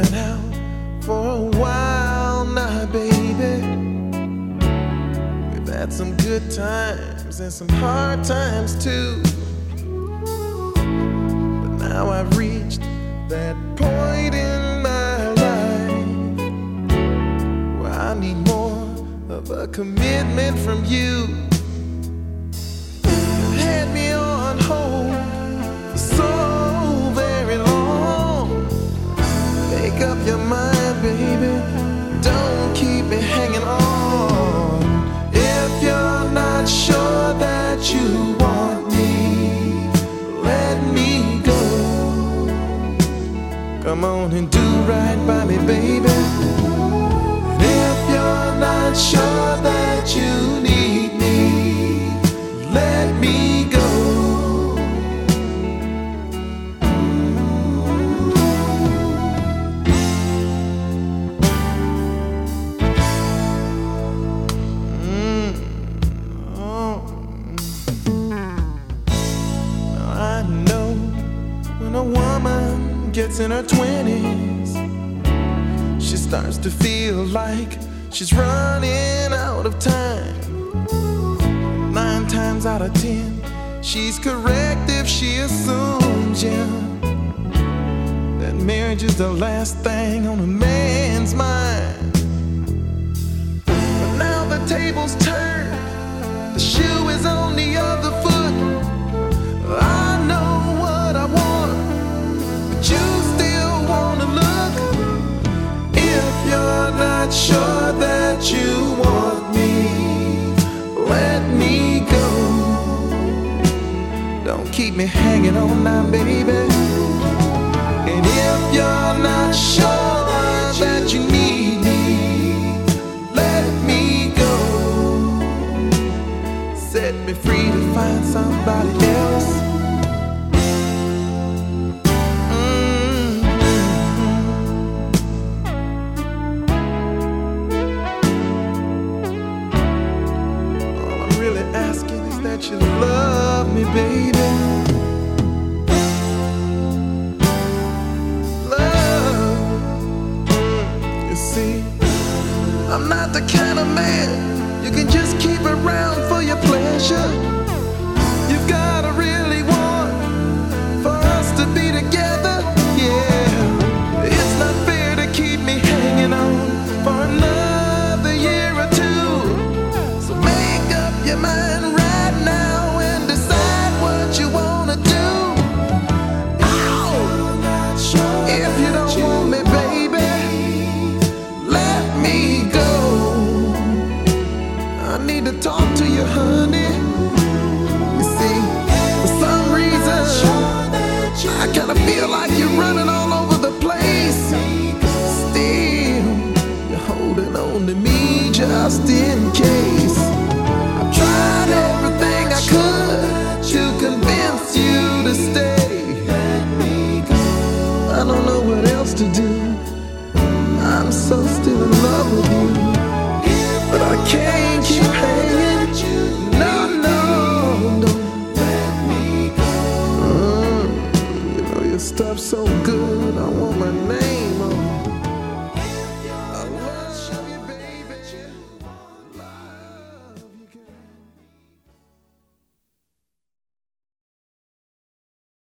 been out for a while now, baby. We've had some good times and some hard times too. But now I've reached that point in my life where I need more of a commitment from you. You've had me on hold for so very long. Make up your mind, baby. Don't keep me hanging on. If you're not sure that you want me, let me go. Come on and do right by me, baby. And if you're not sure that you need me, let me go. When a woman gets in her 20s, she starts to feel like she's running out of time. 9 times out of 10, she's correct if she assumes, yeah, that marriage is the last thing on a man's mind. But now the tables turn, the shoe is on the other foot. I know what I want, but you still wanna look. If you're not sure that you want me, let me go. Don't keep me hanging on now, baby. And if you're not sure that you need me, let me go. Set me free to find somebody else. All I'm really asking is that you love me, baby. Love. You see, I'm not the kind of man you can just keep around for your pleasure. You've gotta really want for us to be together, yeah. It's not fair to keep me hanging on for another year or two. So make up your mind right now and decide what you wanna do. Ow! If you don't want me, baby, let me go. I need to talk to you, honey. You see, for some reason, I kinda feel like you're running all over the place. Still, you're holding on to me just in case. I've tried everything I could to convince you to stay. I don't know what else to do. I'm so still in love with you, but I can't keep hanging. No, no, don't let me go. You know your stuff's so good, I want my name